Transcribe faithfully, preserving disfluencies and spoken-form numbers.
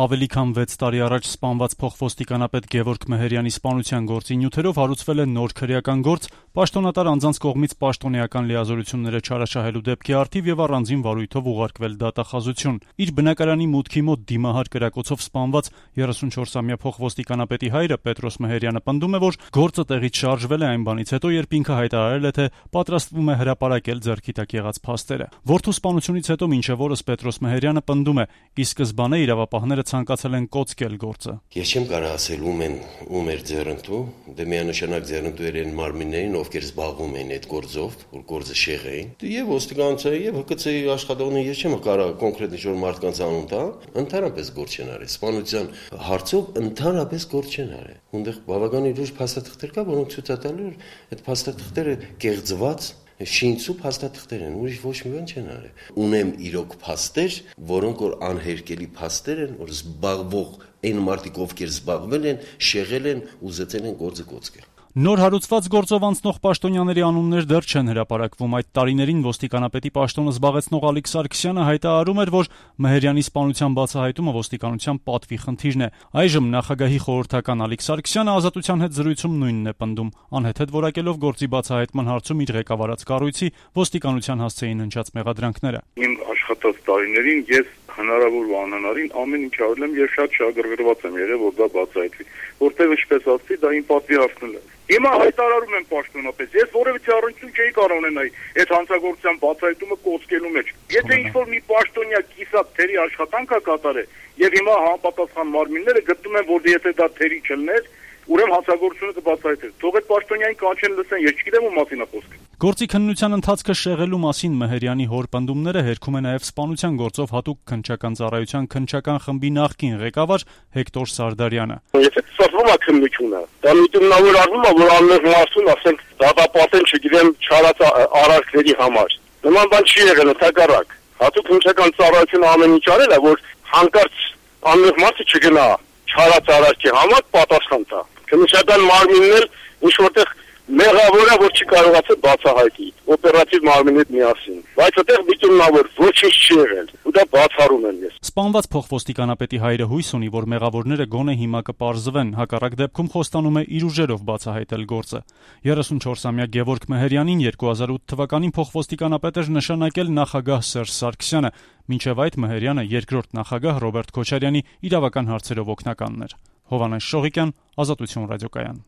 Ավելի քան վեց տարի առաջ սպանված փոխոստիկանապետ Գևորգ Մեհերյանի սպանության գործի նյութերով հարուցվել է նոր քրեական գործ պաշտոնատար անձանց կողմից պաշտոնեական լիազորությունները չարաշահելու դեպքի առթիվ եւ առանձին վարույթով ուղարկվել դատախազություն։ Իր բնակարանի մուտքի մոտ դիմահար կրակոցով սպանված երեսունչորսամյա փոխոստիկանապետի հայրը Պետրոս Մեհերյանը պնդում է, որ գործը տեղից շարժվել է այն բանից հետո, երբ ինքը հայտարարել է, թե պատրաստվում է հրապարակել ձեռքի տակ եղած փաստերը։ Որդու սպանությունից հետո մինչև օրս Պետրոս Մեհերյանը պնդում է, ի սկզբանե իրավապահները ցանկացել են կոծկել գործը։ Ես չեմ կարող ասել ում են ում էր ձեռնտու, դե միանշանակ ձեռնտու են մարմիններին, ովքեր զբաղվում էին այդ գործով, որ գործը շեղեին։ Եվ ոստիկանության եւ հկ ցե-ի աշխատողներին ես չեմ կարող կոնկրետ ինչ-որ մարդկանց անուն տալ, ընդհանրապես գործ չեն արել։ Սպանության հարցով ընդհանրապես գործ չեն արել։ Ունդեղ բավականին լուրջ փաստաթղթեր կա, որոնք ցույց տալու են այդ փաստաթղթերը կեղծված շինցու փաստաթղթեր են, ուրիշ ոչ մի բան չեն արել։ Ունեմ իրոք փաստեր, որոնք որ անհերկելի փաստեր են, որ զբաղվող այն մարդիկ, ովքեր զբաղվել են, շեղել են, ուզեցել են գործը կոծկել։ Նոր հարուցված գործով անցնող պաշտոնյաների անուններ դեռ չեն հրապարակվում։ Այդ տարիներին ոստիկանապետի պաշտոնը զբաղեցնող Ալիկ Սարգսյանը հայտարարում էր, որ Մեհերյանի սպանության բացահայտումը ոստիկանության պատվի խնդիրն է։ Այժմ նախագահի խորհրդական Ալիկ Սարգսյանը Ազատության հետ զրույցում նույնն է պնդում, անհեթեթ որակելով գործի բացահայտման հարցում իր ղեկավարած կառույցի ոստիկանության հասցեին հնչած մեղադրանքները։ Իմ աշխատած տարիներին ես հնարավոր ու անհնարին ամեն ինչ արել եմ եւ շատ շահագրգռված եմ եղել, որ դա բացահայտվի, որտեղ ինչպես ասացի, դա իմ պատվի հարցն է։ Հիմա հայտարարում եմ պաշտոնապես, ես որևէ առնչություն չէի կարող ունենալ այդ հանցագործության բացահայտումը կոծկելու մեջ։ Եթե ինչ-որ մի պաշտոնյա կիսատ թերի աշխատանք է կատարել եւ հիմա համապատասխան մարմինները գտնում են, որ եթե դա թերի չլներ, ուրեմն հանցագործությունը կբացահայտվի։ Թող այդ պաշտոնյային կանչեն լսեն, ես չգիտեմ ում մասին է խոսքը։ Գործի քննության ընթացքը շեղելու մասին Մեհերյանի հոր պնդումները հերքում է նաև սպանության գործով հատուկ քննչական ծառայության քննչական խմբի նախկին ղեկավար Հեկտոր Սարդարյանը։ Եթե ծրվում է քննությունը, դա միտումնավոր արվում է, որ անմեղ մարդուն, ասենք, դատապարտեն, չգիտեմ, չարած արարքների համար։ Նման բան չի եղել, ընդհակառակ։ Հատուկ քննչական ծառայությունը ամեն ինչ արել է, որ հանկարծ անմեղ մարդը չգնա չարած արարքի համար պատասխան տա։ Քննչական մարմինն էլ ինչ որտեղ մեղավոր է, որ չի կարողացել բացահայտի օպերատիվ մարմինի հետ միասին, բայց այդտեղ միտումնավոր ոչինչ չի եղել, ու դա բացառում եմ ես։ Սպանված փոխոստիկանապետի հայրը հույս ունի, որ մեղավորները գոնե հիմա կպարզվեն, հակառակ դեպքում խոստանում է իր ուժերով բացահայտել գործը։ երեսունչորսամյա Գևորգ Մեհերյանին երկու հազար ութ թվականին փոխոստիկանապետ էր նշանակել նախագահ Սերժ Սարգսյանը, մինչև այդ Մեհերյանը երկրորդ նախագահ Ռոբերտ Քոչարյանի իրավական հարցերով օգնականն էր։ Հովհաննես Շողիկյան, Ազատություն ռադիոկայան։